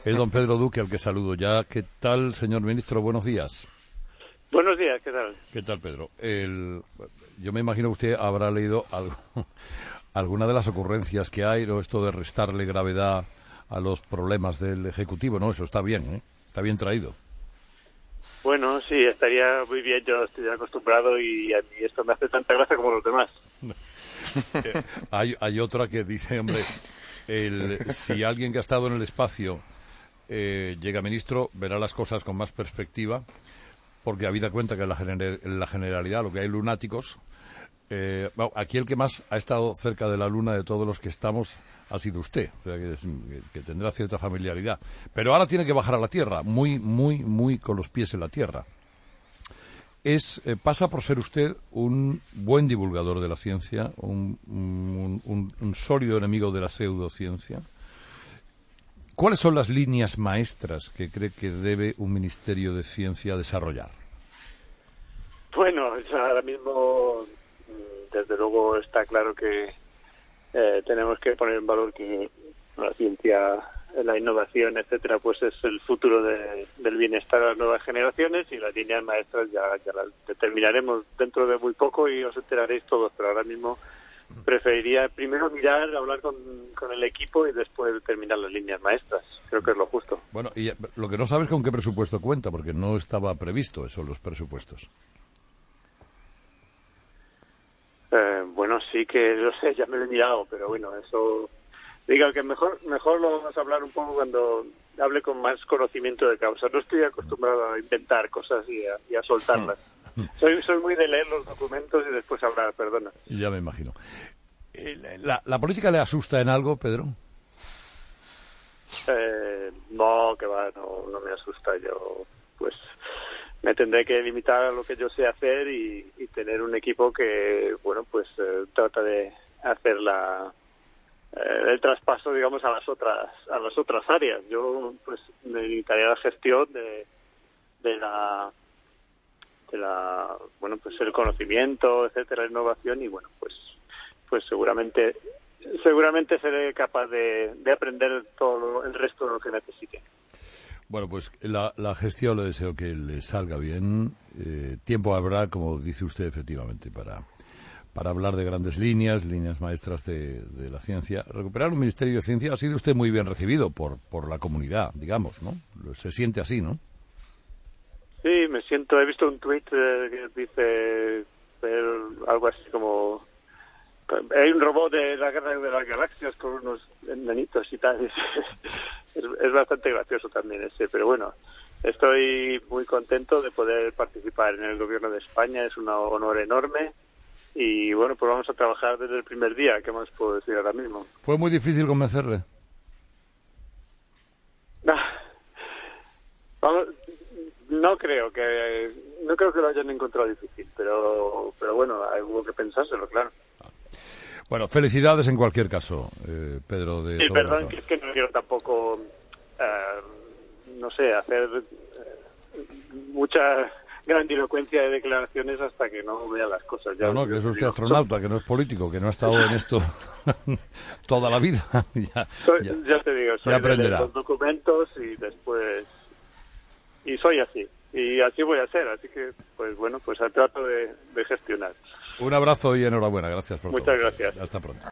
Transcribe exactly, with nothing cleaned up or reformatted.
Es don Pedro Duque al que saludo ya. ¿Qué tal, señor ministro? Buenos días. Buenos días, ¿qué tal? ¿Qué tal, Pedro? El, yo me imagino que usted habrá leído algo, alguna de las ocurrencias que hay, ¿no? Esto de restarle gravedad a los problemas del Ejecutivo, ¿no? Eso está bien, ¿eh? Está bien traído. Bueno, sí, estaría muy bien, yo estoy acostumbrado y a mí esto me hace tanta gracia como los demás. eh, hay, hay otra que dice, hombre, el, si alguien que ha estado en el espacio eh, llega ministro, verá las cosas con más perspectiva, porque habida cuenta que en la, gener en la generalidad lo que hay lunáticos, eh, bueno, aquí el que más ha estado cerca de la luna de todos los que estamos ha sido usted, o sea, que, que tendrá cierta familiaridad. Pero ahora tiene que bajar a la tierra, muy, muy, muy con los pies en la tierra. Es, eh, pasa por ser usted un buen divulgador de la ciencia, un, un, un, un sólido enemigo de la pseudociencia. ¿Cuáles son las líneas maestras que cree que debe un Ministerio de Ciencia desarrollar? Bueno, ahora mismo, desde luego, está claro que eh, tenemos que poner en valor que la ciencia, la innovación, etcétera, pues es el futuro de, del bienestar de las nuevas generaciones, y las líneas maestras ya, ya las determinaremos dentro de muy poco y os enteraréis todos, pero ahora mismo preferiría primero mirar, hablar con, con el equipo y después determinar las líneas maestras. Creo que es lo justo. Bueno, y lo que no sabes con qué presupuesto cuenta, porque no estaba previsto eso, los presupuestos. Eh, bueno, sí que lo sé, ya me lo he mirado, pero bueno, eso... Diga que mejor mejor lo vamos a hablar un poco cuando hable con más conocimiento de causa. No estoy acostumbrado a inventar cosas y a, y a soltarlas. Soy soy muy de leer los documentos y después hablar, perdona. Ya me imagino. ¿La, la política le asusta en algo, Pedro? Eh, no, que va, no, no me asusta. Yo, pues, me tendré que limitar a lo que yo sé hacer y, y tener un equipo que, bueno, pues eh, trata de hacer la... el traspaso, digamos, a las otras a las otras áreas. Yo pues me dedicaría a la gestión de de la de la bueno pues el conocimiento, etcétera, innovación, y bueno pues pues seguramente seguramente seré capaz de, de aprender todo lo, el resto de lo que necesite. Bueno, pues la, la gestión le deseo que le salga bien. Eh, tiempo habrá, como dice usted, efectivamente, para para hablar de grandes líneas, líneas maestras de, de la ciencia. Recuperar un Ministerio de Ciencia ha sido usted muy bien recibido por por la comunidad, digamos, ¿no? Se siente así, ¿no? Sí, me siento, he visto un tuit eh, que dice eh, algo así como... Hay un robot de la guerra de las galaxias con unos enanitos y tal. es, es bastante gracioso también ese, pero bueno, estoy muy contento de poder participar en el gobierno de España, es un honor enorme. Y bueno, pues vamos a trabajar desde el primer día. ¿Qué más puedo decir ahora mismo? ¿Fue muy difícil convencerle? No, vamos, no creo que no creo que lo hayan encontrado difícil, pero pero bueno, hubo que pensárselo, claro. Bueno, felicidades en cualquier caso, eh, Pedro. De sí, perdón, que es que no quiero tampoco, eh, no sé, hacer eh, mucha grandilocuencia de declaraciones hasta que no vea las cosas. Ya no, no, que es usted astronauta, que no es político, que no ha estado en esto toda la vida. ya, soy, ya, ya te digo, soy ya de leer los documentos y después... Y soy así, y así voy a ser, así que, pues bueno, pues trato de, de gestionar. Un abrazo y enhorabuena, gracias por Muchas todo. gracias. Hasta pronto.